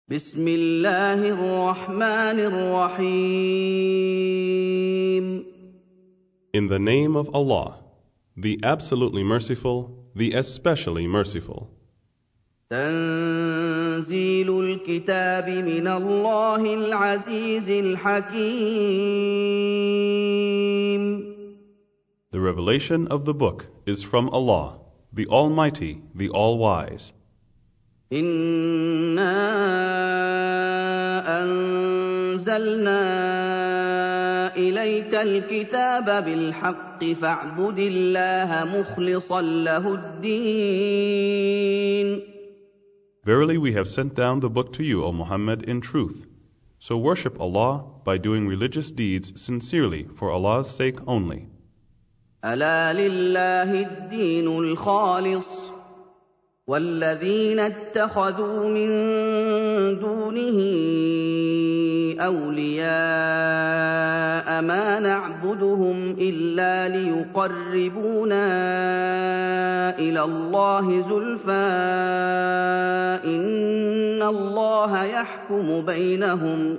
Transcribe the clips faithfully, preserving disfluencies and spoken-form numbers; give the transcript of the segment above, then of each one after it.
بسم الله الرحمن الرحيم. In the name of Allah, the absolutely merciful, the especially merciful. تنزيل الكتاب من الله العزيز الحكيم. The revelation of the book is from Allah, the Almighty, the All-Wise. إِنَّا أَنزَلْنَا إِلَيْكَ الْكِتَابَ بِالْحَقِّ فَاعْبُدِ اللَّهَ مُخْلِصًا لَهُ الدِّينَ. Verily we have sent down the book to you, O Muhammad, in truth. So worship Allah by doing religious deeds sincerely for Allah's sake only. أَلَا لِلَّهِ الدِّينُ الْخَالِصُ وَالَّذِينَ اتَّخَذُوا مِن دُونِهِ أَوْلِيَاءَ مَا نَعْبُدُهُمْ إِلَّا لِيُقَرِّبُونَا إِلَى اللَّهِ زُلْفَىٰ إِنَّ اللَّهَ يَحْكُمُ بَيْنَهُمْ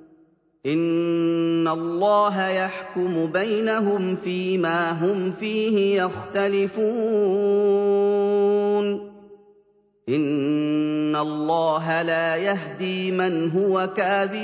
إِنَّ اللَّهَ يَحْكُمُ بَيْنَهُمْ فِيمَا هُمْ فِيهِ يَخْتَلِفُونَ إِنَّ اللَّهَ لَا يَهْدِي مَنْ هُوَ كَاذِبٌ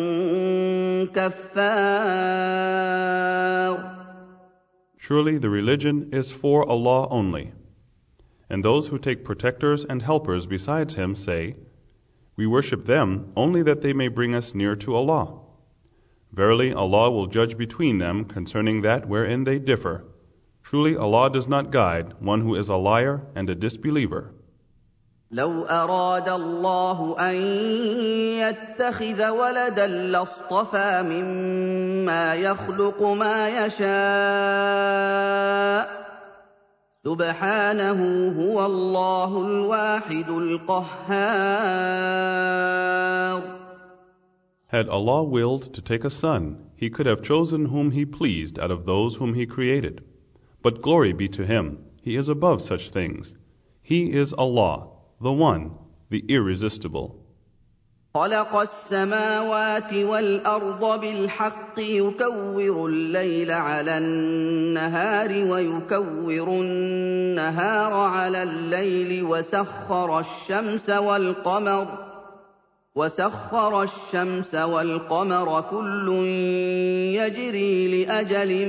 كَفَّارٌ. Surely the religion is for Allah only. And those who take protectors and helpers besides Him say, we worship them only that they may bring us near to Allah. Verily Allah will judge between them concerning that wherein they differ. Truly Allah does not guide one who is a liar and a disbeliever. لو أراد الله أن يتخذ ولدا لاصطفى مما يخلق ما يشاء سبحانه هو الله الواحد القهار. Had Allah willed to take a son, He could have chosen whom He pleased out of those whom He created. But glory be to Him, He is above such things. He is Allah, the One, the Irresistible. خلق السماوات والأرض بالحق يكور الليل على النهار ويكور النهار على الليل وسخر الشمس والقمر وسخر الشمس والقمر كل يجري لأجل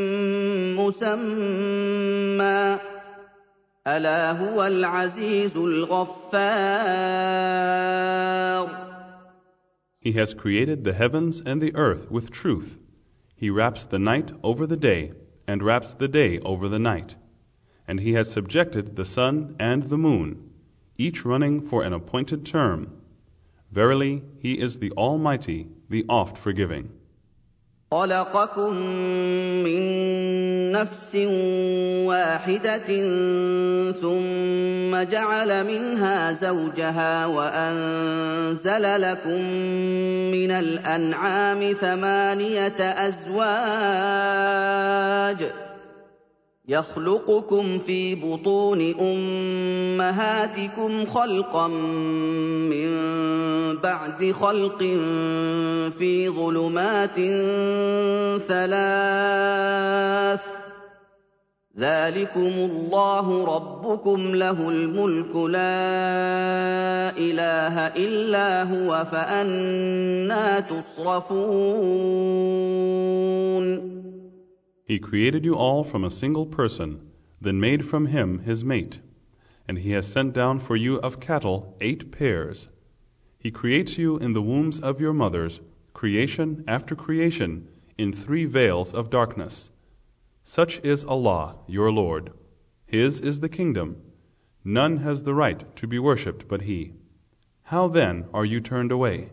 مسمى ألا هو العزيز الغفار. He has created the heavens and the earth with truth. He wraps the night over the day and wraps the day over the night. And He has subjected the sun and the moon, each running for an appointed term. Verily, He is the Almighty, the oft-forgiving. خَلَقَكُم مِّن نَّفْسٍ وَاحِدَةٍ ثُمَّ جَعَلَ مِنْهَا زَوْجَهَا وَأَنزَلَ لَكُم مِّنَ الْأَنْعَامِ ثَمَانِيَةَ أَزْوَاجٍ يَخْلُقُكُمْ فِي بُطُونِ أُمَّهَاتِكُمْ خَلْقًا مِّن بَعْدِ خَلْقٍ فِي ظُلُمَاتٍ ثَلَاثٍ ذَٰلِكُمُ اللَّهُ رَبُّكُمْ لَهُ الْمُلْكُ لَا إِلَٰهَ إِلَّا هُوَ فَأَنَّىٰ تُصْرَفُونَ. He created you all from a single person, then made from him his mate. And He has sent down for you of cattle eight pairs. He creates you in the wombs of your mothers, creation after creation, in three veils of darkness. Such is Allah, your Lord. His is the kingdom. None has the right to be worshipped but He. How then are you turned away?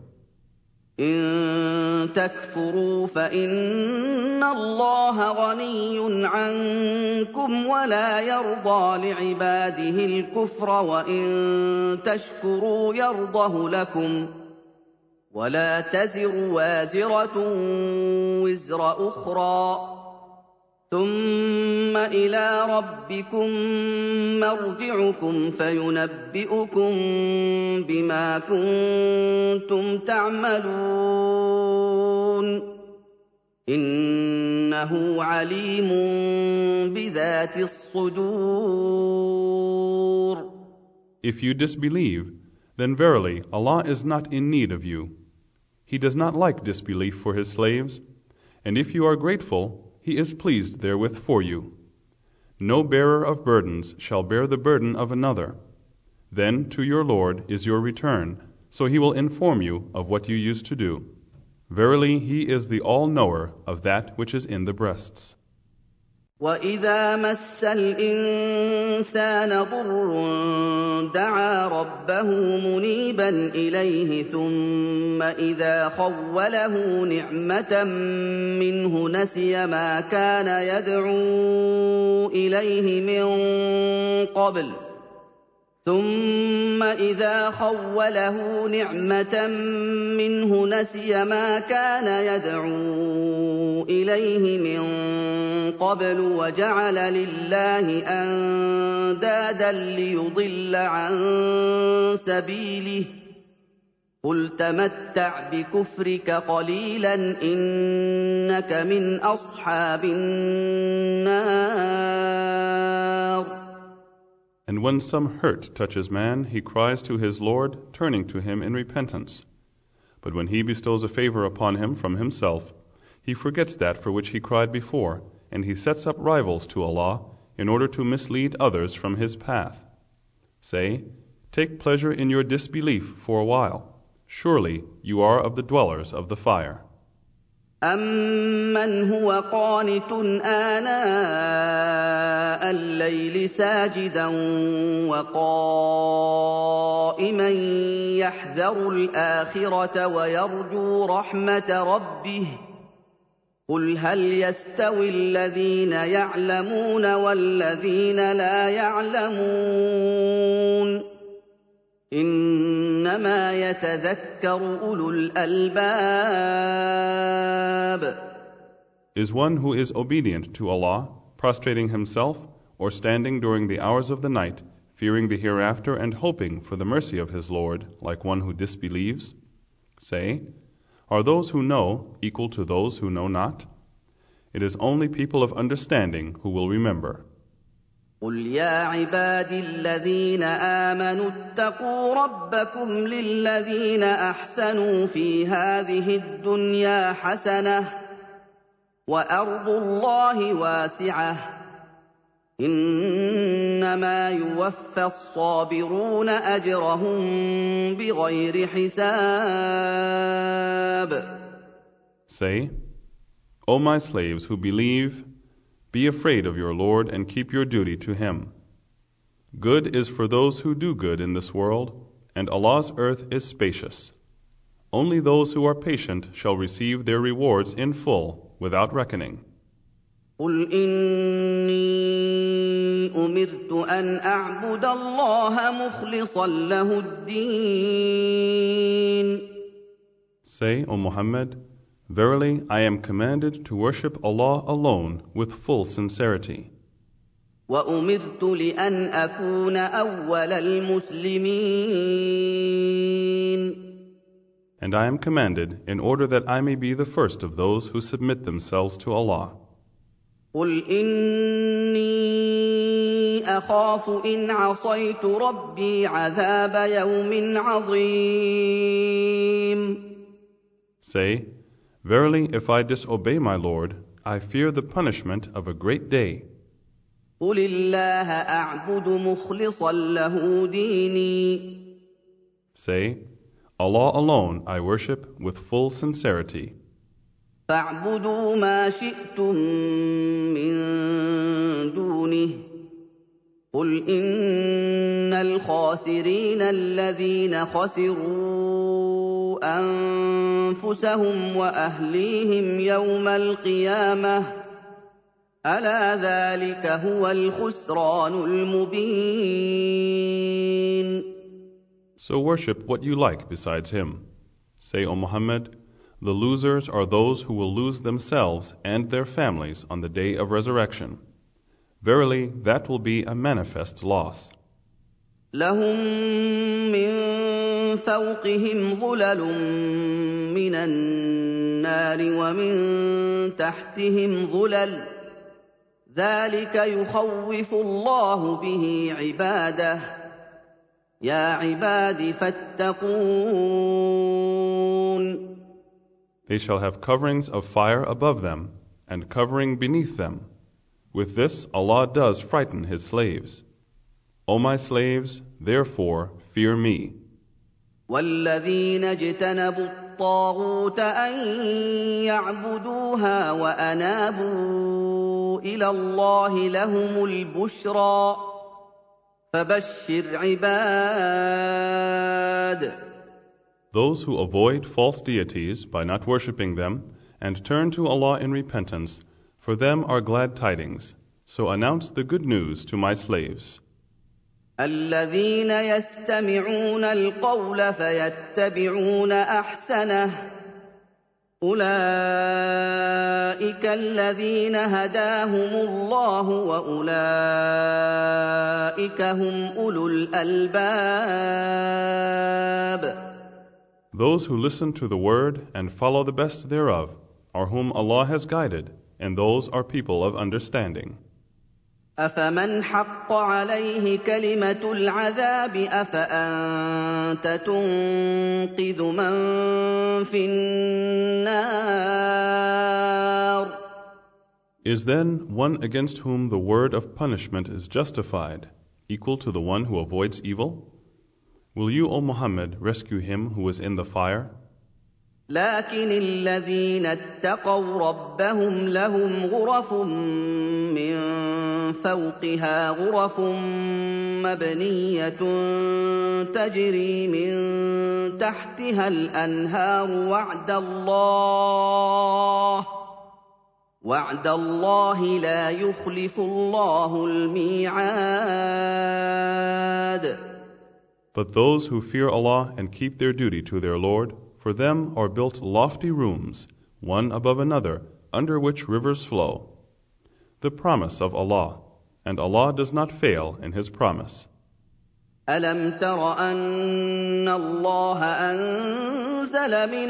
إِن تَكْفُرُوا فَإِنَّ اللَّهَ غَنِيٌّ عَنكُمْ وَلَا يَرْضَىٰ لِعِبَادِهِ الْكُفْرَ وَإِن تَشْكُرُوا يَرْضَهُ لَكُمْ وَلَا تَزِرُ وَازِرَةٌ وِزْرَ أُخْرَىٰ ثُمَّ إِلَىٰ رَبِّكُم مَّرْجِعُكُمْ فَيُنَبِّئُكُم بِمَا كُنتُمْ تَعْمَلُونَ إِنَّهُ عَلِيمٌ بِذَاتِ الصُّدُورِ. If you disbelieve, then verily Allah is not in need of you. He does not like disbelief for His slaves, and if you are grateful, He is pleased therewith for you. No bearer of burdens shall bear the burden of another. Then to your Lord is your return, so He will inform you of what you used to do. Verily, He is the all-knower of that which is in the breasts. وَإِذَا مَسَّ الْإِنسَانَ ضُرٌّ دَعَا رَبَّهُ مُنِيبًا إِلَيْهِ ثُمَّ إِذَا خَوَّلَهُ نِعْمَةً مِّنْهُ نَسِيَ مَا كَانَ يَدْعُو إِلَيْهِ مِن قَبْلُ ثُمَّ إِذَا خَوَّلَهُ نِعْمَةً مِّنْهُ نَسِيَ مَا كَانَ يَدْعُو إِلَيْهِ مِن قَبْلُ وَجَعَلَ لِلَّهِ أَندَادًا لِّيُضِلَّ عَن سَبِيلِهِ ۗ قُلْ تَمَتَّعْ بِكُفْرِكَ قَلِيلًا إِنَّكَ مِنْ أَصْحَابِ النَّارِ. And when some hurt touches man, he cries to his Lord, turning to Him in repentance. But when He bestows a favor upon him from Himself, he forgets that for which he cried before, and he sets up rivals to Allah in order to mislead others from His path. Say, take pleasure in your disbelief for a while. Surely you are of the dwellers of the fire. أَمَّنْ هُوَ قَانِتٌ آنَاءَ اللَّيْلِ سَاجِدًا وَقَائِمًا يَحْذَرُ الْآخِرَةَ وَيَرْجُو رَحْمَةَ رَبِّهِ ۗ قُلْ هَلْ يَسْتَوِي الَّذِينَ يَعْلَمُونَ وَالَّذِينَ لَا يَعْلَمُونَ إِنَّمَا يَتَذَكَّرُ أُولُو الْأَلْبَابِ. Is one who is obedient to Allah, prostrating himself, or standing during the hours of the night, fearing the hereafter and hoping for the mercy of his Lord, like one who disbelieves? Say, are those who know equal to those who know not? It is only people of understanding who will remember. قُلْ يَا عِبَادِي الَّذِينَ آمَنُوا اتَّقُوا رَبَّكُمْ لِلَّذِينَ أَحْسَنُوا فِي هَٰذِهِ الدُّنْيَا حَسَنَةٌ ۗ وَأَرْضُ اللَّهِ وَاسِعَةٌ ۗ إِنَّمَا يُوَفَّى الصَّابِرُونَ أَجْرَهُم بِغَيْرِ حِسَابٍ. Say, O my slaves who believe, be afraid of your Lord and keep your duty to Him. Good is for those who do good in this world, and Allah's earth is spacious. Only those who are patient shall receive their rewards in full, without reckoning. قُلْ إِنِّي أُمِرْتُ أَنْ أَعْبُدَ اللَّهَ مُخْلِصًا لَهُ الدِّينَ. Say, O Muhammad, verily I am commanded to worship Allah alone with full sincerity. وَأُمِرْتُ لِأَنْ أَكُونَ أَوَّلَ الْمُسْلِمِينَ. And I am commanded in order that I may be the first of those who submit themselves to Allah. قُلْ إِنِّي أَخَافُ إِنْ عَصَيْتُ رَبِّي عَذَابَ يَوْمٍ عَظِيمٍ. Say, verily if I disobey my Lord, I fear the punishment of a great day. قُلِ اللَّهَ أَعْبُدُ مُخْلِصًا لَهُ دِينِي. Say, Allah alone I worship with full sincerity. فَاعْبُدُوا مَا شِئْتُم مِّن دُونِهِ ۗ قُلْ إِنَّ الْخَاسِرِينَ الَّذِينَ خَسِرُوا أَنفُسَهُمْ وَأَهْلِيهِمْ يَوْمَ الْقِيَامَةِ ۗ أَلَا ذَٰلِكَ هُوَ الْخُسْرَانُ الْمُبِينُ. So worship what you like besides Him. Say, O Muhammad, the losers are those who will lose themselves and their families on the day of resurrection. Verily, that will be a manifest loss. لَهُم مِّن فوقهم ظلل من النار ومن تحتهم ظلل ذلك يخوف الله به عباده يا عباد فاتقون. They shall have coverings of fire above them, and covering beneath them. With this Allah does frighten His slaves. O my slaves, therefore fear me. وَالَّذِينَ اجْتَنَبُوا الطَّاغُوتَ أَن يَعْبُدُوهَا وَأَنَابُوا إِلَى اللَّهِ لَهُمُ الْبُشْرَىٰ فَبَشِّرْ عِبَادِ. Those who avoid false deities by not worshipping them and turn to Allah in repentance, for them are glad tidings. So announce the good news to my slaves. الَّذِينَ يَسْتَمِعُونَ الْقَوْلَ فَيَتَّبِعُونَ أَحْسَنَهُ أُولَٰئِكَ الَّذِينَ هَدَاهُمُ اللَّهُ وَأُولَٰئِكَ هُمْ أُولُو الْأَلْبَابِ. Those who listen to the word and follow the best thereof are whom Allah has guided, and those are people of understanding. أَفَمَنْ حَقَّ عَلَيْهِ كَلِمَةُ الْعَذَابِ أَفَأَنتَ تُنقِذُ مَن فِي النَّارِ. Is then one against whom the word of punishment is justified equal to the one who avoids evil? Will you, O Muhammad, rescue him who is in the fire? لكن الذين اتقوا ربهم لهم غرف من فوقها غرف مبنية تجري من تحتها الأنهار وعد الله وعد الله لا يخلف الله الميعاد. But those who fear Allah and keep their duty to their Lord, for them are built lofty rooms, one above another, under which rivers flow. The promise of Allah, and Allah does not fail in His promise. أَلَمْ تَرَ أَنَّ اللَّهَ أَنزَلَ مِنَ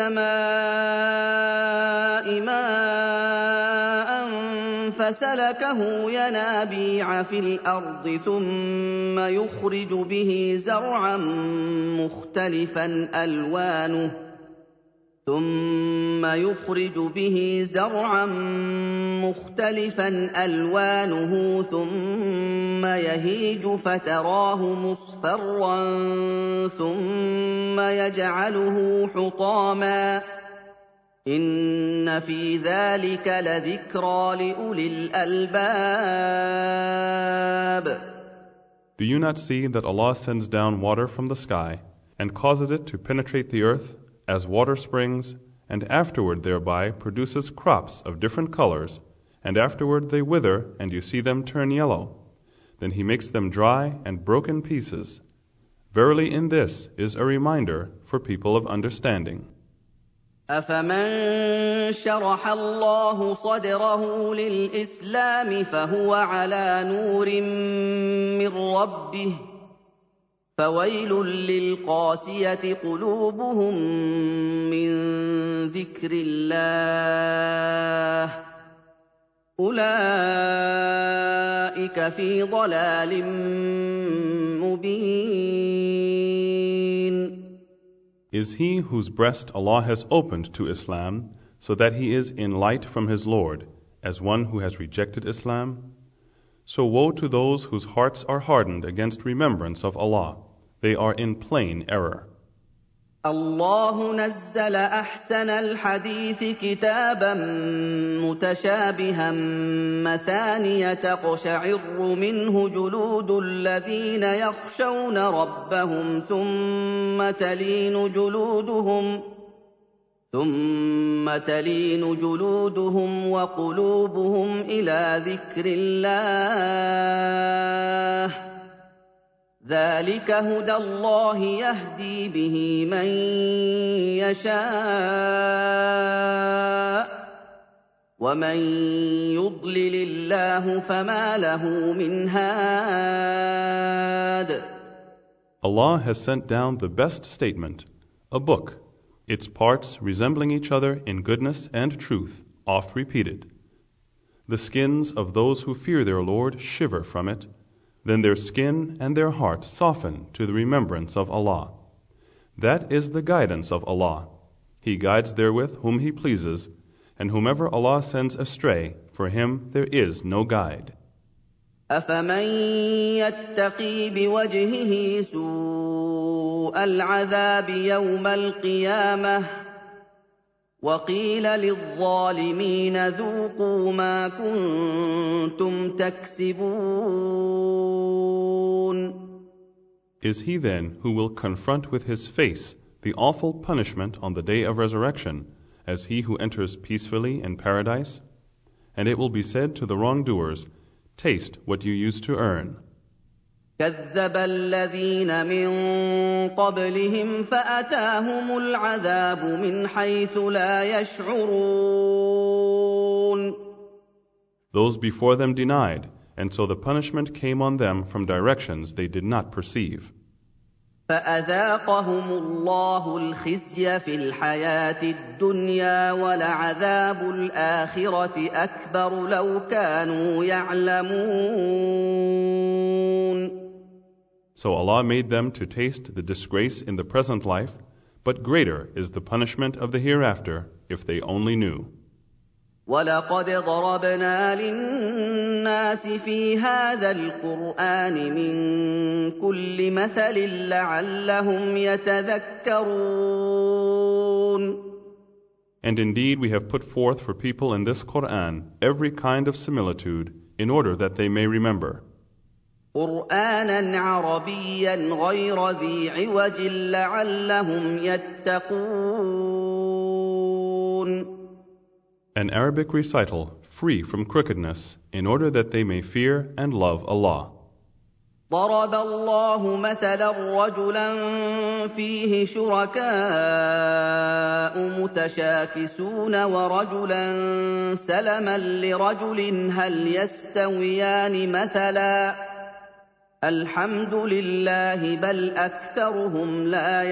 السَّمَاءِ مَاءً فَسَلَكَهُ يَنَابِيعَ فِي الْأَرْضِ ثُمَّ يُخْرِجُ بِهِ زَرْعًا مُخْتَلِفًا أَلْوَانُهُ ثُمَّ يُخْرِجُ بِهِ زَرْعًا مُخْتَلِفًا أَلْوَانُهُ ثُمَّ يَهِيجُ فَتَرَاهُ مُصْفَرًّا ثُمَّ يَجْعَلُهُ حُطَامًا إِنَّ فِي ذَلِكَ لَذِكْرَىٰ لِأُولِي الْأَلْبَابِ. Do you not see that Allah sends down water from the sky and causes it to penetrate the earth as water springs, and afterward thereby produces crops of different colors, and afterward they wither and you see them turn yellow? Then He makes them dry and broken pieces. Verily in this is a reminder for people of understanding. أَفَمَن شَرَحَ اللَّهُ صَدْرَهُ لِلْإِسْلَامِ فَهُوَ عَلَىٰ نُورٍ مِّن رَّبِّهِ فَوَيْلٌ لِّلْقَاسِيَةِ قُلُوبُهُم مِّن ذِكْرِ اللَّهِ أُولَٰئِكَ فِي ضَلَالٍ مُّبِينٍ. Is he whose breast Allah has opened to Islam, so that he is in light from his Lord, as one who has rejected Islam? So woe to those whose hearts are hardened against remembrance of Allah. They are in plain error. الله نزل أحسن الحديث كتابا متشابها مثانية تقشعر منه جلود الذين يخشون ربهم ثم تلين جلودهم ثم تلين جلودهم وقلوبهم إلى ذكر الله ذلك هدى الله يهدي به من يشاء ومن يضلل الله فما له من هاد. Allah has sent down the best statement, a book, its parts resembling each other in goodness and truth, oft repeated. The skins of those who fear their Lord shiver from it, then their skin and their heart soften to the remembrance of Allah. That is the guidance of Allah. He guides therewith whom He pleases, and whomever Allah sends astray, for him there is no guide. أَفَمَن يَتَّقِي بِوَجْهِهِ سُوءَ الْعَذَابِ يَوْمَ الْقِيَامَةِ وَقِيلَ لِلظَّالِمِينَ ذُوقُوا مَا كُنتُمْ تَكْسِبُونَ. Is he then who will confront with his face the awful punishment on the day of resurrection, as he who enters peacefully in paradise? And it will be said to the wrongdoers, taste what you used to earn. كَذَّبَ الَّذِينَ مِن قَبْلِهِمْ فَأَتَاهُمُ الْعَذَابُ مِنْ حَيْثُ لَا يَشْعُرُونَ. Those before them denied, and so the punishment came on them from directions they did not perceive. فَأَذَاقَهُمُ اللَّهُ الْخِزْيَ فِي الْحَيَاةِ الدُّنْيَا وَلَعَذَابُ الْآخِرَةِ أَكْبَرُ لَوْ كَانُوا يَعْلَمُونَ. So Allah made them to taste the disgrace in the present life, but greater is the punishment of the hereafter, if they only knew. وَلَقَدْ ضَرَبْنَا لِلنَّاسِ فِي هَٰذَا الْقُرْآنِ مِن كُلِّ مَثَلٍ لَّعَلَّهُمْ يَتَذَكَّرُونَ. And indeed we have put forth for people in this Qur'an every kind of similitude, in order that they may remember. قُرْآنًا عَرَبِيًّا غَيْرَ ذِي عِوَجٍ لَّعَلَّهُمْ يَتَّقُونَ. An Arabic recital free from crookedness, in order that they may fear and love Allah. ضرب الله مثلا رجلا فيه شركاء متشاكسون ورجلا سلما لرجل هل يستويان مثلا الحمد لله بل أكثرهم لا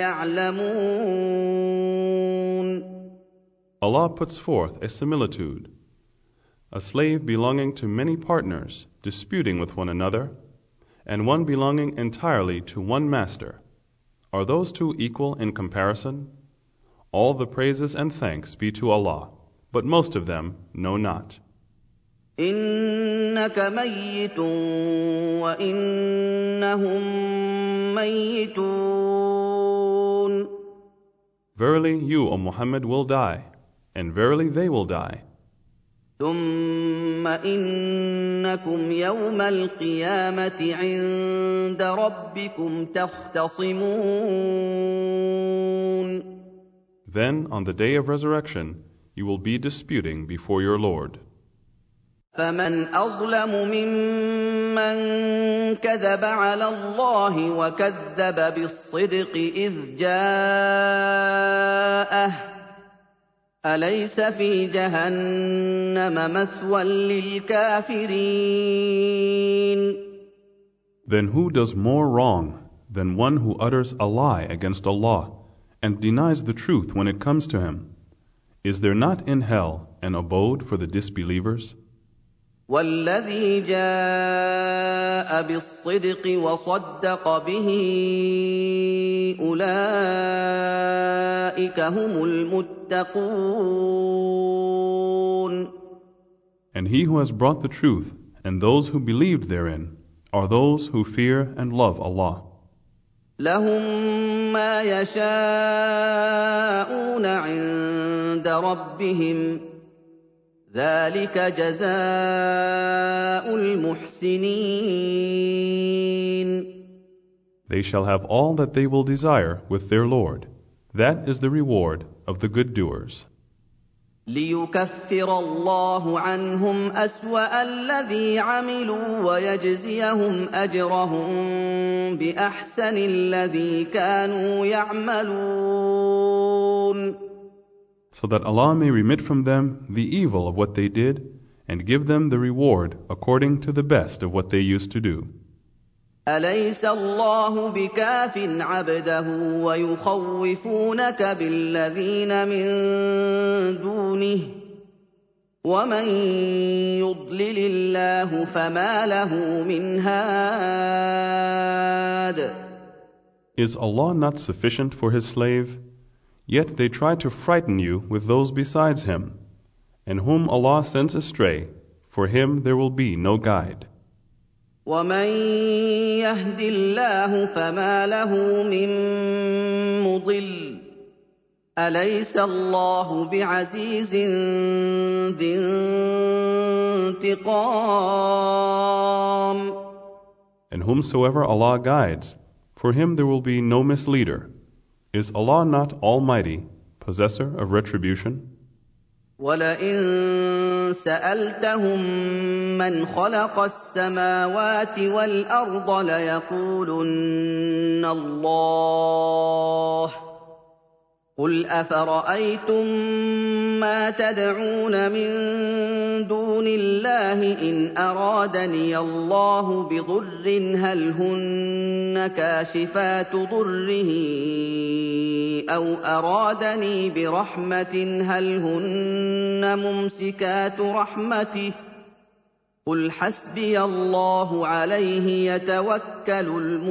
يعلمون. Allah puts forth a similitude. A slave belonging to many partners, disputing with one another, and one belonging entirely to one master. Are those two equal in comparison? All the praises and thanks be to Allah, but most of them know not. إِنَّكَ مَيِّتٌ وَإِنَّهُم مَّيِّتُونَ. Verily you, O Muhammad, will die, and verily they will die. ثُمَّ إِنَّكُمْ يَوْمَ الْقِيَامَةِ عِندَ رَبِّكُمْ تَخْتَصِمُونَ. Then, on the day of resurrection, you will be disputing before your Lord. فَمَنْ أَظْلَمُ مِمَّنْ كَذَبَ عَلَى اللَّهِ وَكَذَّبَ بِالصِّدْقِ إِذْ جَاءَهُ أَلَيْسَ فِي جَهَنَّمَ مَثْوًى لِّلْكَافِرِينَ. Then who does more wrong than one who utters a lie against Allah and denies the truth when it comes to him? Is there not in hell an abode for the disbelievers? وَالَّذِي جَاءَ بِالصِّدْقِ وَصَدَّقَ بِهِ أُولَٰئِكَ هُمُ الْمُتَّقُونَ. And he who has brought the truth and those who believed therein are those who fear and love Allah. لَهُم مَّا يَشَاءُونَ عِندَ رَبِّهِمْ ذَلِكَ جَزَاءُ الْمُحْسِنِينَ. They shall have all that they will desire with their Lord. That is the reward of the good doers. لِيُكَفِّرَ اللَّهُ عَنْهُمْ أَسْوَأَ الَّذِي عَمِلُوا وَيَجْزِيَهُمْ أَجْرَهُم بِأَحْسَنِ الَّذِي كَانُوا يَعْمَلُونَ. So that Allah may remit from them the evil of what they did, and give them the reward according to the best of what they used to do. أليس الله بكاف عبده ويخوفونك بالذين من دونه ومن يضلل الله فما له من هاد. Is Allah not sufficient for His slave? Yet they try to frighten you with those besides Him, and whom Allah sends astray, for him there will be no guide. ومن يهد الله فما له من مضل أليس الله بعزيز ذي انتقام. And whomsoever Allah guides, for him there will be no misleader. Is Allah not Almighty, possessor of retribution? وَلَئِن سَأَلْتَهُم مَّنْ خَلَقَ السَّمَاوَاتِ وَالْأَرْضَ لَيَقُولُنَّ اللَّهُ. قُلْ أَفَرَأَيْتُم مَّا تَدْعُونَ مِن دُونِ اللَّهِ إِنْ أَرَادَنِيَ اللَّهُ بِضُرٍّ هَلْ هُنَّ كَاشِفَاتُ ضُرِّهِ أَوْ أَرَادَنِي بِرَحْمَةٍ هَلْ هُنَّ مُمْسِكَاتُ رَحْمَتِهِ قُلْ حَسْبِيَ اللَّهُ عَلَيْهِ يَتَوَكَّلُ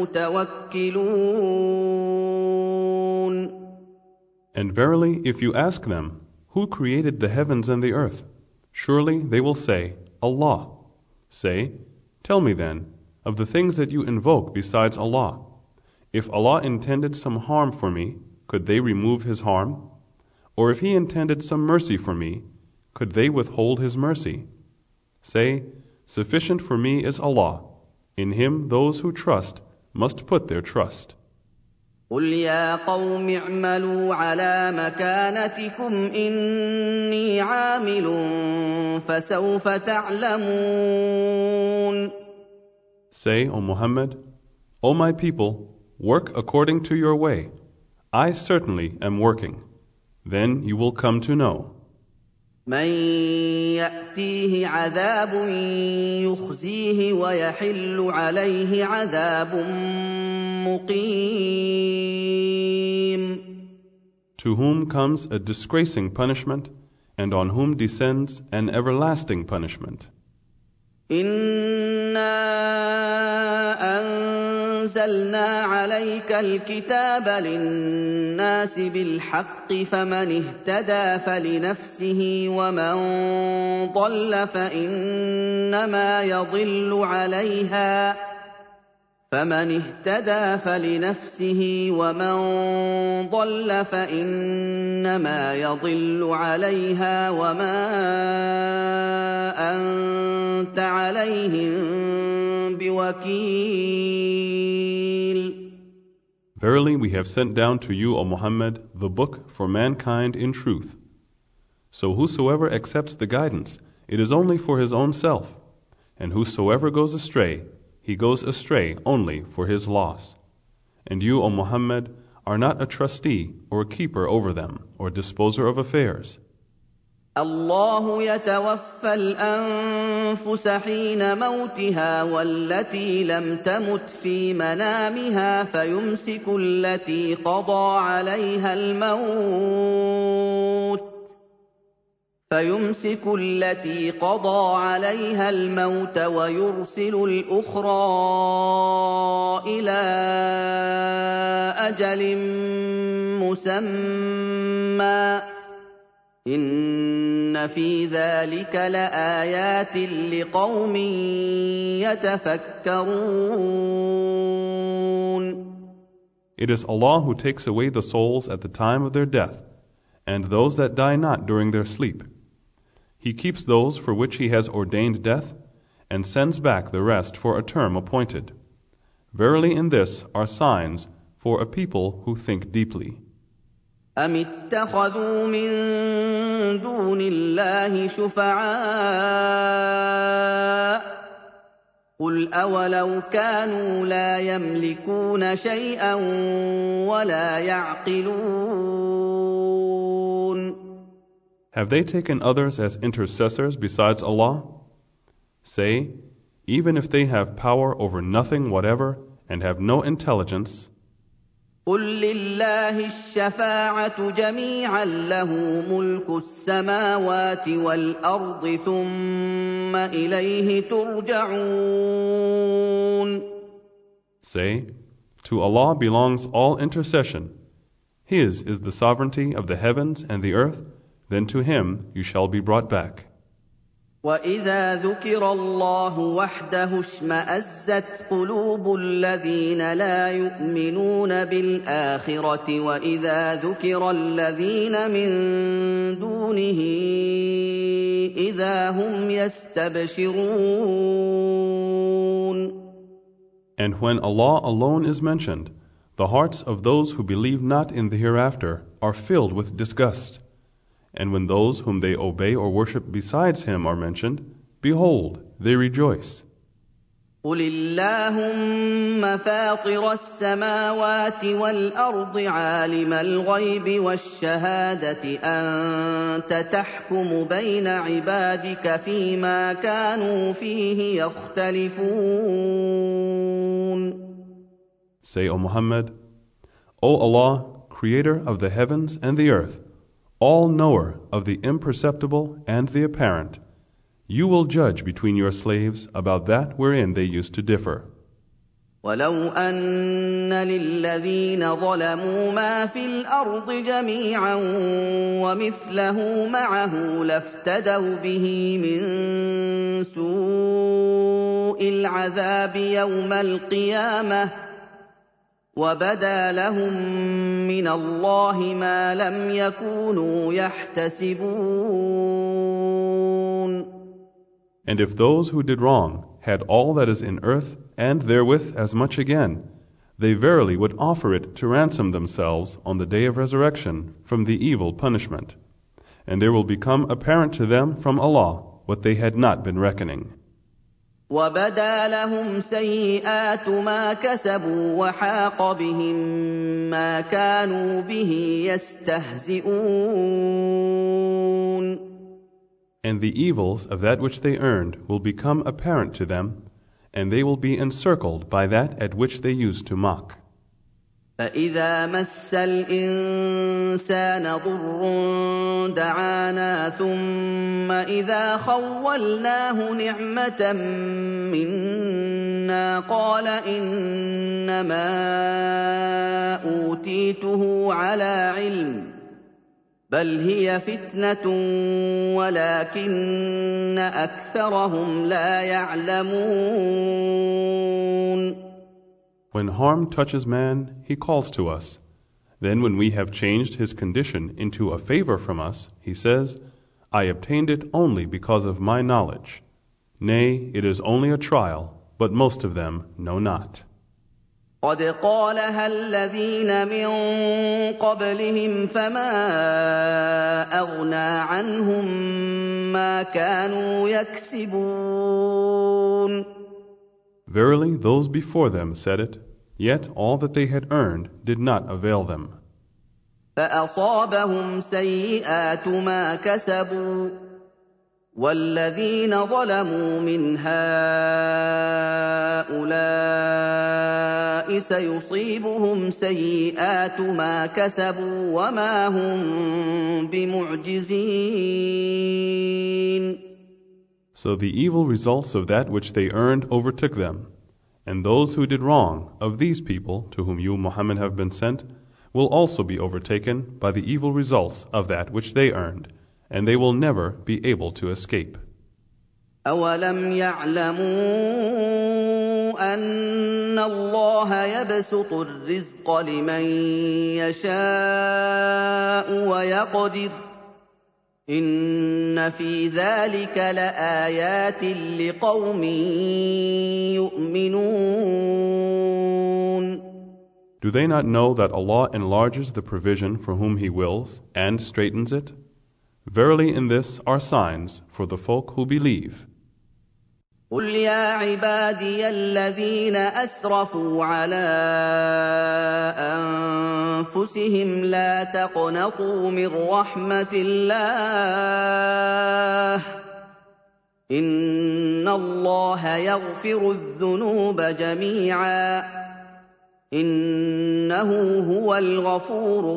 الْمُتَوَكِّلُونَ. And verily, if you ask them, who created the heavens and the earth? Surely they will say, Allah. Say, tell me then, of the things that you invoke besides Allah. If Allah intended some harm for me, could they remove His harm? Or if He intended some mercy for me, could they withhold His mercy? Say, sufficient for me is Allah. In Him those who trust must put their trust. قُلْ يَا قَوْمِ اعْمَلُوا عَلَىٰ مَكَانَتِكُمْ إِنِّي عَامِلٌ فَسَوْفَ تَعْلَمُونَ. Say, O Muhammad, O my people, work according to your way. I certainly am working. Then you will come to know. مَن يَأْتِيهِ عَذَابٌ يُخْزِيهِ وَيَحِلُّ عَلَيْهِ عَذَابٌ مُّقِيمٌ. To whom comes a disgracing punishment, and on whom descends an everlasting punishment. إِنَّا أَنزَلْنَا عَلَيْكَ الْكِتَابَ لِلنَّاسِ بِالْحَقِّ فَمَنِ اهْتَدَىٰ فَلِنَفْسِهِ وَمَن ضَلَّ فَإِنَّمَا يَضِلُّ عَلَيْهَا فَمَنِ اهْتَدَىٰ فَلِنَفْسِهِ وَمَن ضَلَّ فَإِنَّمَا يَضِلُّ عَلَيْهَا وَمَا أَنتَ عَلَيْهِم بِوَكِيلٍ. Verily we have sent down to you, O Muhammad, the book for mankind in truth. So whosoever accepts the guidance, it is only for his own self, and whosoever goes astray, he goes astray only for his loss. And you, O Muhammad, are not a trustee or keeper over them or disposer of affairs. الله يتوفى الأنفس حين موتها والتي لم تمت في منامها فيمسك التي قضى عليها الموت فيمسك التي قضى عليها الموت ويرسل الأخرى إلى أجل مسمى إن في ذلك لآيات لقوم يتفكرون. It is Allah who takes away the souls at the time of their death, and those that die not during their sleep. He keeps those for which He has ordained death, and sends back the rest for a term appointed. Verily in this are signs for a people who think deeply. أَمِ اتَّخَذُوا مِن دُونِ اللَّهِ شُفَعَاءَ قُلْ أَوَلَوْ كَانُوا لَا يَمْلِكُونَ شَيْئًا وَلَا يَعْقِلُونَ. Have they taken others as intercessors besides Allah? Say, even if they have power over nothing whatever, and have no intelligence, قل لله الشفاعة جميعا له ملك السماوات والأرض ثم إليه ترجعون. say, to Allah belongs all intercession. His is the sovereignty of the heavens and the earth, then to Him you shall be brought back. وَإِذَا ذُكِرَ اللَّهُ وَحْدَهُ اشْمَأَزَّتْ قُلُوبُ الَّذِينَ لَا يُؤْمِنُونَ بِالْآخِرَةِ وَإِذَا ذُكِرَ الَّذِينَ مِن دُونِهِ إِذَا هُمْ يَسْتَبْشِرُونَ. And when Allah alone is mentioned, the hearts of those who believe not in the hereafter are filled with disgust. And when those whom they obey or worship besides Him are mentioned, behold, they rejoice. قُلِ اللَّهُمَّ فَاطِرَ السَّمَاوَاتِ وَالْأَرْضِ عَالِمَ الْغَيْبِ وَالشَّهَادَةِ أَنتَ تَحْكُمُ بَيْنَ عِبَادِكَ فِيمَا كَانُوا فِيهِ يَخْتَلِفُونَ. Say, O Muhammad, O Allah, Creator of the heavens and the earth, all-knower of the imperceptible and the apparent, you will judge between your slaves about that wherein they used to differ. وَلَوْ أَنَّ لِلَّذِينَ ظَلَمُوا مَا فِي الْأَرْضِ جَمِيعًا وَمِثْلَهُ مَعَهُ لَافْتَدَوْا بِهِ مِن سُوءِ الْعَذَابِ يَوْمَ الْقِيَامَةِ وَبَدَا لَهُم مِّنَ اللَّهِ مَا لَمْ يَكُونُوا يَحْتَسِبُونَ. And if those who did wrong had all that is in earth and therewith as much again, they verily would offer it to ransom themselves on the day of resurrection from the evil punishment. And there will become apparent to them from Allah what they had not been reckoning. وَبَدَا لَهُمْ سَيِّئَاتُ مَا كَسَبُوا وَحَاقَ بِهِم مَّا كَانُوا بِهِ يَسْتَهْزِئُونَ. And the evils of that which they earned will become apparent to them, and they will be encircled by that at which they used to mock. فَإِذَا مَسَّ الْإِنسَانَ ضُرٌّ دَعَانَا ثُمَّ إِذَا خَوَّلْنَاهُ نِعْمَةً مِّنَّا قَالَ إِنَّمَا أُوتِيتُهُ عَلَىٰ عِلْمٍ بَلْ هِيَ فِتْنَةٌ وَلَٰكِنَّ أَكْثَرَهُمْ لَا يَعْلَمُونَ. When harm touches man, he calls to us. Then when we have changed his condition into a favor from us, he says, I obtained it only because of my knowledge. Nay, it is only a trial, but most of them know not. قَدْ قَالَهَا الَّذِينَ مِن قَبْلِهِمْ فَمَا أَغْنَىٰ عَنْهُم مَّا كَانُوا يَكْسِبُونَ. Verily, those before them said it, yet all that they had earned did not avail them. فَأَصَابَهُمْ سَيِّئَاتُ مَا كَسَبُوا وَالَّذِينَ ظَلَمُوا مِنْ هَٰؤُلَاءِ سَيُصِيبُهُمْ سَيِّئَاتُ مَا كَسَبُوا وَمَا هُم بِمُعْجِزِينَ. So the evil results of that which they earned overtook them, and those who did wrong of these people to whom you, Muhammad, have been sent, will also be overtaken by the evil results of that which they earned, and they will never be able to escape. أَوَلَمْ يَعْلَمُوا أَنَّ اللَّهَ يَبْسُطُ الرِّزْقَ لِمَن يَشَاءُ وَيَقْدِرُ إِنَّ فِي ذَلِكَ لَآيَاتٍ لِقَوْمٍ يُؤْمِنُونَ. Do they not know that Allah enlarges the provision for whom He wills and straightens it? Verily in this are signs for the folk who believe. قُلْ يَا عِبَادِيَ الَّذِينَ أَسْرَفُوا عَلَىٰ أَنفُسِهِمْ لَا تَقْنَطُوا مِن رَّحْمَةِ اللَّهِ ۚ إِنَّ اللَّهَ يَغْفِرُ الذُّنُوبَ جَمِيعًا إِنَّهُ هُوَ الْغَفُورُ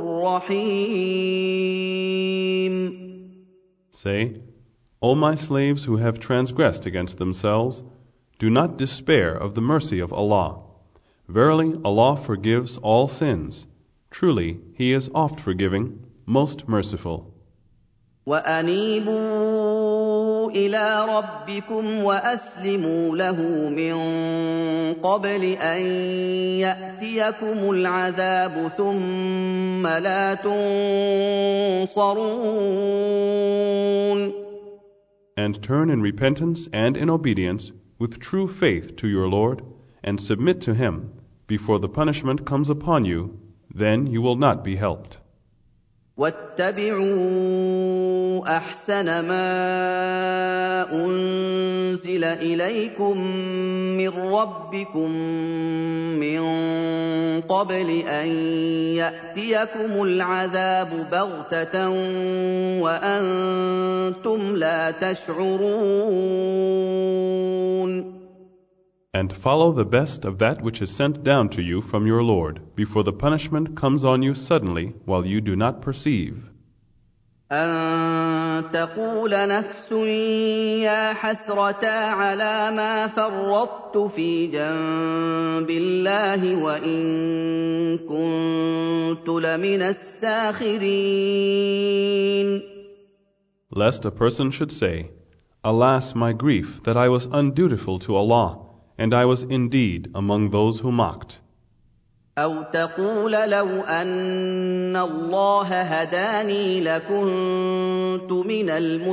الرَّحِيمُ. Say, O my slaves who have transgressed against themselves, do not despair of the mercy of Allah. Verily, Allah forgives all sins. Truly, He is oft forgiving, most merciful. وَأَنِيبُوا إِلَىٰ رَبِّكُمْ وَأَسْلِمُوا لَهُ مِن قَبْلِ أَن يَأْتِيَكُمُ الْعَذَابُ ثُمَّ لَا تُنصَرُونَ. And turn in repentance and in obedience with true faith to your Lord, and submit to Him before the punishment comes upon you, then you will not be helped. وَاتَّبِعُوا أَحْسَنَ مَا أُنزِلَ إِلَيْكُم مِّن رَّبِّكُم مِّن قَبْلِ أَن يَأْتِيَكُمُ الْعَذَابُ بَغْتَةً وَأَنتُمْ لَا تَشْعُرُونَ. And follow the best of that which is sent down to you from your Lord, before the punishment comes on you suddenly, while you do not perceive. أَن تَقُولَ نَفْسٌ يَا حَسْرَتَا عَلَىٰ مَا فَرَّطتُ فِي جَنبِ اللَّهِ وَإِن كُنتُ لَمِنَ السَّاخِرِينَ. Lest a person should say, Alas, my grief, that I was undutiful to Allah, and I was indeed among those who mocked. أَوْ تَقُولَ لَوْ أَنَّ اللَّهَ هَدَانِي لَكُنتُ مِنَ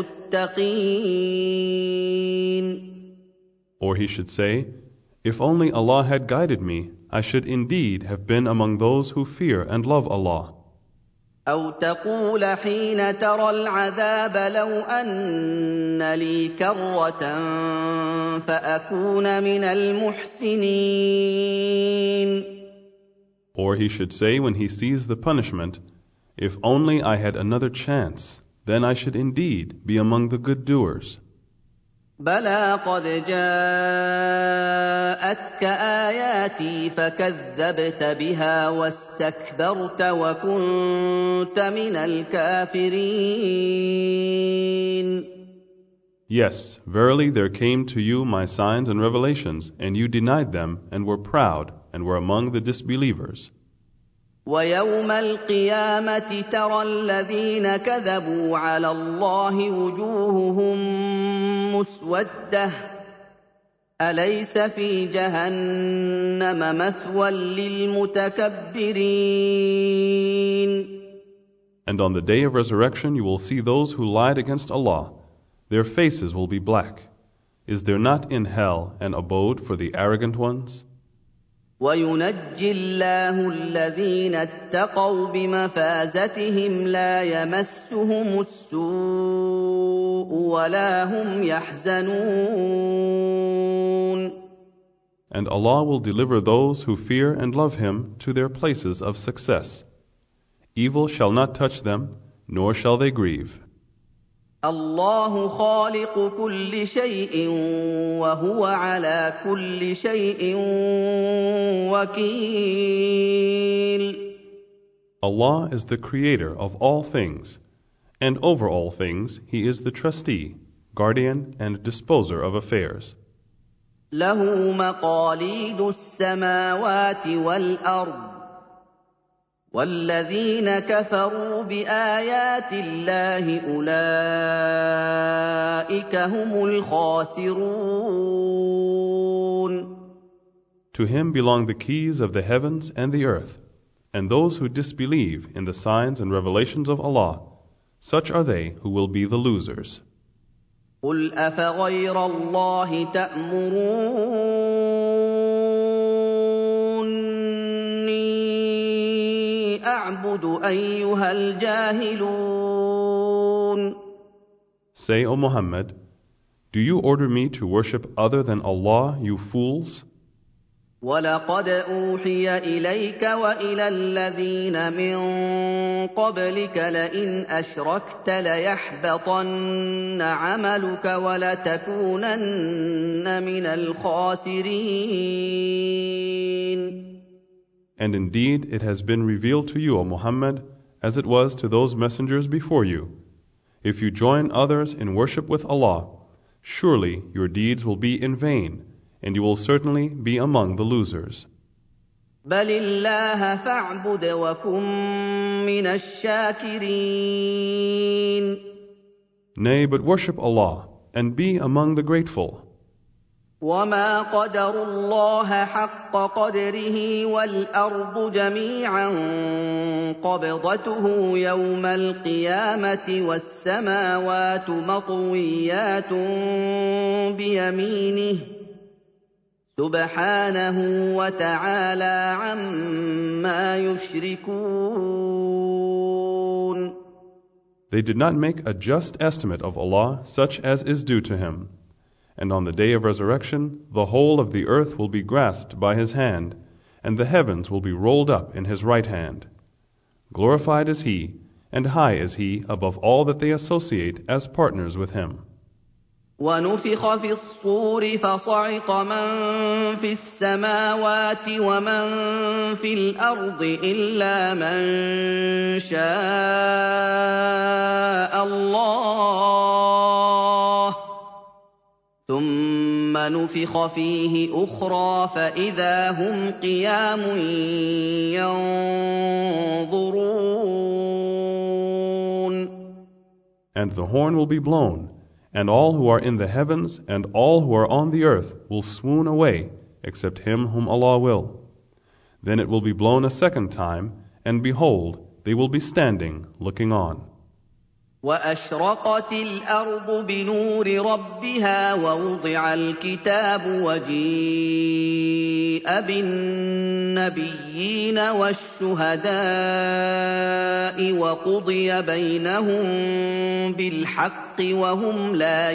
الْمُتَّقِينَ. Or he should say, If only Allah had guided me, I should indeed have been among those who fear and love Allah. أَوْ تَقُولَ حِينَ تَرَى الْعَذَابَ لَوْ أَنَّ لِي كَرَّةً فَأَكُونَ مِنَ الْمُحْسِنِينَ. Or he should say when he sees the punishment, If only I had another chance, then I should indeed be among the good doers. بَلَىٰ قَدْ جَاءَتْكَ آيَاتِي فَكَذَّبْتَ بِهَا وَاسْتَكْبَرْتَ وَكُنتَ مِنَ الْكَافِرِينَ. Yes, verily there came to you my signs and revelations, and you denied them and were proud and were among the disbelievers. وَيَوْمَ الْقِيَامَةِ تَرَى الَّذِينَ كَذَبُوا عَلَى اللَّهِ وُجُوهُهُم مُّسْوَدَّةٌ أَلَيْسَ فِي جَهَنَّمَ مَثْوًى لِّلْمُتَكَبِّرِينَ. And on the day of resurrection you will see those who lied against Allah. Their faces will be black. Is there not in hell an abode for the arrogant ones? وَيُنَجِّي اللَّهُ الَّذِينَ اتَّقَوْا بِمَفَازَتِهِمْ لَا يَمَسُّهُمُ السُّوءُ وَلَا هُمْ يَحْزَنُونَ. And Allah will deliver those who fear and love Him to their places of success. Evil shall not touch them, nor shall they grieve. الله خالق كل شيء وهو على كل شيء وكيل. Allah is the creator of all things, and over all things He is the trustee, guardian, and disposer of affairs. له مقاليد السماوات والأرض وَالَّذِينَ كَفَرُوا بِآيَاتِ اللَّهِ أُولَٰئِكَ هُمُ الْخَاسِرُونَ. To Him belong the keys of the heavens and the earth, and those who disbelieve in the signs and revelations of Allah, such are they who will be the losers. قُلْ أَفَغَيْرَ اللَّهِ تَأْمُرُونَ أَعْبُدُ أَيُّهَا الْجَاهِلُونَ. Say, O Muhammad, do you order me to worship other than Allah, you fools? وَلَقَدْ أُوحِيَ إِلَيْكَ وَإِلَى الَّذِينَ مِن قَبْلِكَ لَئِنْ أَشْرَكْتَ لَيَحْبَطَنَّ عَمَلُكَ وَلَتَكُونَنَّ مِنَ الْخَاسِرِينَ. And indeed it has been revealed to you, O Muhammad, as it was to those messengers before you. If you join others in worship with Allah, surely your deeds will be in vain, and you will certainly be among the losers. بل الله فاعبد وكن من الشاكرين. Nay, but worship Allah, and be among the grateful. وما قدروا الله حق قدره والأرض جميعا قبضته يوم القيامة والسماوات مطويات بيمينه سبحانه وتعالى عما يشركون. They did not make a just estimate of Allah such as is due to Him. And on the day of resurrection, the whole of the earth will be grasped by His hand, and the heavens will be rolled up in His right hand. Glorified is He, and high is He above all that they associate as partners with Him. ونفخ في الصور فصعق من في السماوات ومن في الأرض إلا من شاء الله ثم نفخ فيه أخرى فإذا هم قيام ينظرون. And the horn will be blown, and all who are in the heavens and all who are on the earth will swoon away, except him whom Allah will. Then it will be blown a second time, and behold, they will be standing, looking on. وأشرقت الأرض بنور ربها ووضع الكتاب وجيء بالنبيين والشهداء وقضي بينهم بالحق وهم لا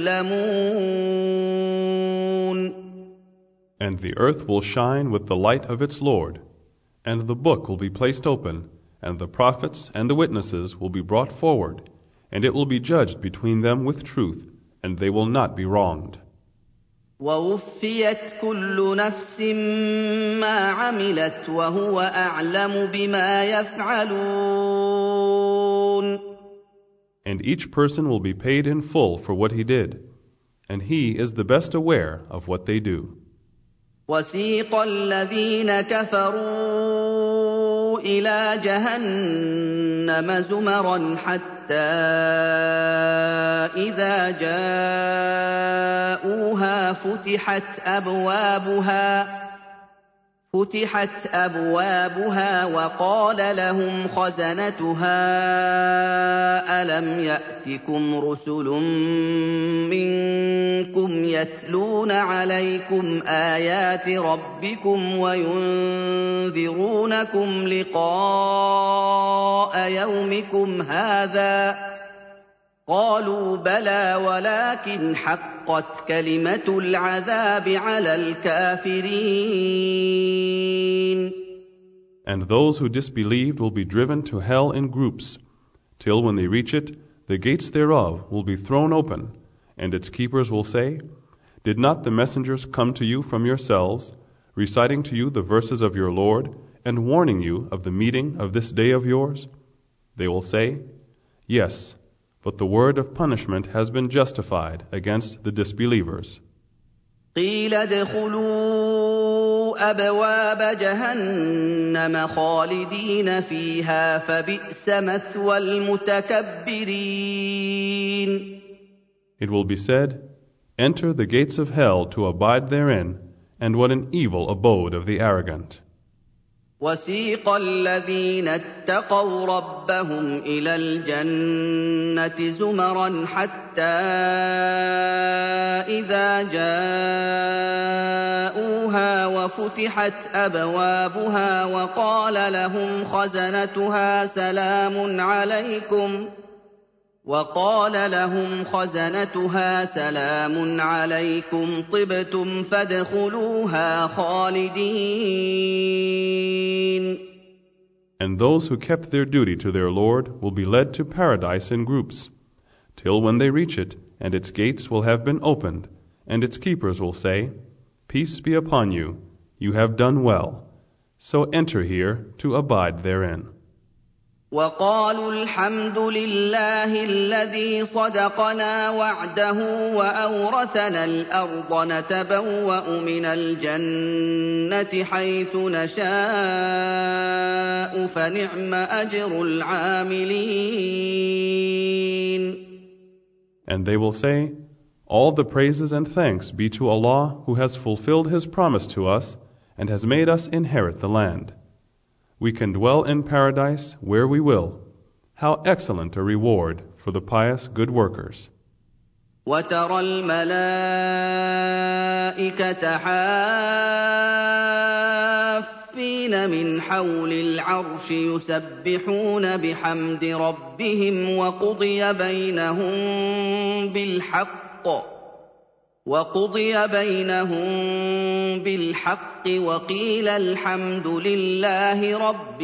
يظلمون. And the earth will shine with the light of its Lord, and the book will be placed open, and the prophets and the witnesses will be brought forward, and it will be judged between them with truth, and they will not be wronged. وَوُفِّيَتْ كُلُّ نَفْسٍ مَّا عَمِلَتْ وَهُوَ أَعْلَمُ بِمَا يَفْعَلُونَ. And each person will be paid in full for what he did, and he is the best aware of what they do. وَسِيقَ الَّذِينَ كَفَرُوا إِلَىٰ جَهَنَّمَ زُمَرًا حَتَّىٰ إِذَا جَاءُوهَا فُتِحَتْ أَبْوَابُهَا فتحت أبوابها وقال لهم خزنتها ألم يأتكم رسل منكم يتلون عليكم آيات ربكم وينذرونكم لقاء يومكم هذا قالوا بلى ولكن حقت كلمة العذاب على الكافرين. And those who disbelieved will be driven to hell in groups, till when they reach it, the gates thereof will be thrown open, and its keepers will say, Did not the messengers come to you from yourselves, reciting to you the verses of your Lord, and warning you of the meeting of this day of yours? They will say, Yes, but the word of punishment has been justified against the disbelievers. قِيلَ ادْخُلُوا أَبْوَابَ جَهَنَّمَ خَالِدِينَ فِيهَا فَبِئْسَ مَثْوَى الْمُتَكَبِّرِينَ. It will be said, Enter the gates of hell to abide therein, and what an evil abode of the arrogant. وَسِيقَ الَّذِينَ اتَّقَوْا رَبَّهُمْ إِلَى الْجَنَّةِ زُمَرًا حَتَّىٰ إِذَا جَاءُوهَا وَفُتِحَتْ أَبْوَابُهَا وَقَالَ لَهُمْ خَزَنَتُهَا سَلَامٌ عَلَيْكُمْ وقال لهم خزنتها سلام عليكم طبتم فادخلوها خالدين. And those who kept their duty to their Lord will be led to paradise in groups, till when they reach it, and its gates will have been opened, and its keepers will say, Peace be upon you, you have done well. So enter here to abide therein. وقالوا الحمد لله الذي صدقنا وعده وأورثنا الأرض نتبوأ من الجنة حيث نشاء فنعم أجر العاملين. And they will say, all the praises and thanks be to Allah who has fulfilled His promise to us and has made us inherit the land. We can dwell in paradise where we will. How excellent a reward for the pious good workers. وترى الملائكة حافين من حول العرش يسبحون بحمد ربهم وقضي بينهم بالحق وقضي بينهم بالحق وقيل الحمد لله رب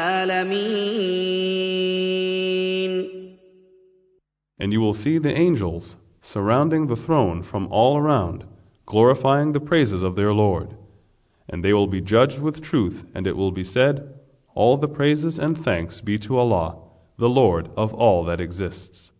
العالمين. And you will see the angels surrounding the throne from all around, glorifying the praises of their Lord. And they will be judged with truth, and it will be said, all the praises and thanks be to Allah, the Lord of all that exists.